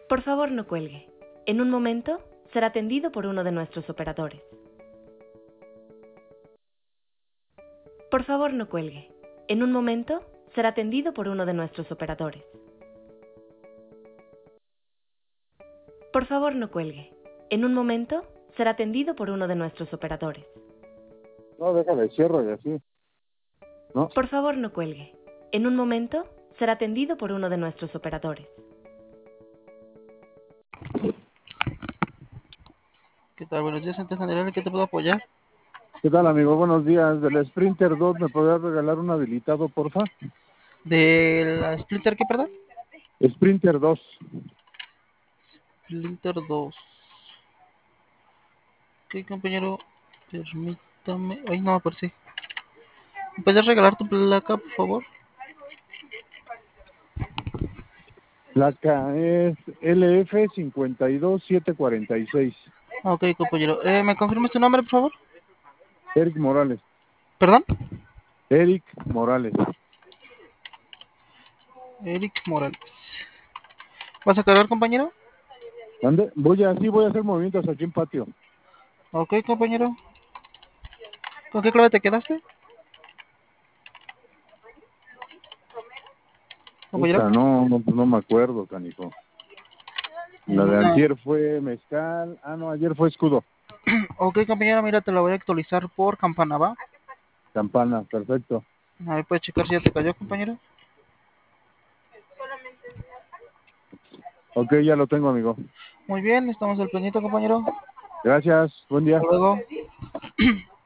Por favor, no cuelgue. En un momento será atendido por uno de nuestros operadores. Por favor, no cuelgue. En un momento será atendido por uno de nuestros operadores. Por favor, no cuelgue. En un momento será atendido por uno de nuestros operadores. No, déjale, cierro y así. ¿No? Por favor, no cuelgue. En un momento será atendido por uno de nuestros operadores. ¿Qué tal? Buenos días, Ente General. ¿En qué te puedo apoyar? ¿Qué tal, amigo? Buenos días. Del Sprinter 2, ¿me podrías regalar un habilitado, porfa? ¿De la Splinter qué, perdón? Sprinter 2. Splinter 2. Ok, compañero. Permítame. Ay, no, por sí. ¿Me puedes regalar tu placa, por favor? Placa es LF52746. Ok, compañero. ¿Me confirmas tu nombre, por favor? Eric Morales. ¿Perdón? Eric Morales. Eric Morales. ¿Vas a cargar, compañero? ¿Dónde? Voy a hacer movimientos aquí en patio. Ok, compañero. ¿Con qué clave te quedaste? Compañero. Puta, no me acuerdo, canijo. La de Una... antier fue mezcal. Ah, no, ayer fue escudo. Ok, compañero, mira, te lo voy a actualizar por campana, ¿va? Campana, perfecto. A ver, puedes checar si ya te cayó, compañero. Ok, ya lo tengo, amigo. Muy bien, estamos al pendiente, compañero. Gracias, buen día. Hasta luego.